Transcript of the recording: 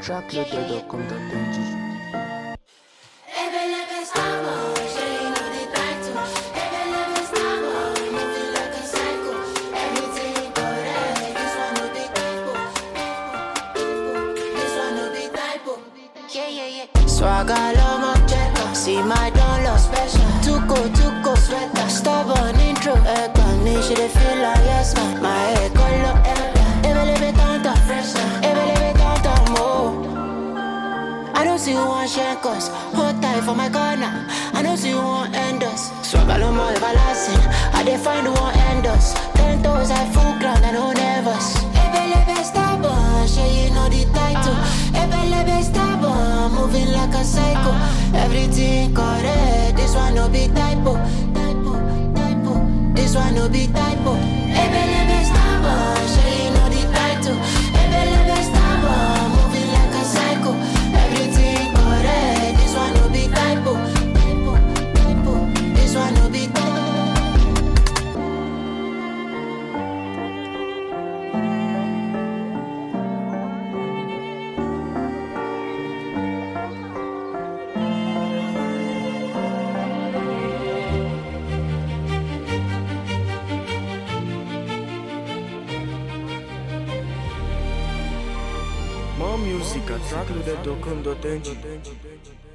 Trackloader.com.ng. Swagger lomo checker, see my don't look special. Tuko sweater, stubborn intro. Got me, she dey feel like yes man. My head color, ebelebe tanta fresh, ebelebe tanta more. I don't see you want share cause hold tight for my corner. I don't see you want end us. Swagger lomo everlasting, I dey find who want end us. 10 toes I full ground, I don't nervous. Ebelebe stubborn, sure you know the title. Ebelebe stubborn, moving like a psycho. Everything correct, this one no be typo. This one no be typo. Ebelebe stubborn, sure you know the title. Ebelebe stubborn, moving like a psycho. Everything correct, this one no be typo. This one no be typo. More music at trackloader.com.ng.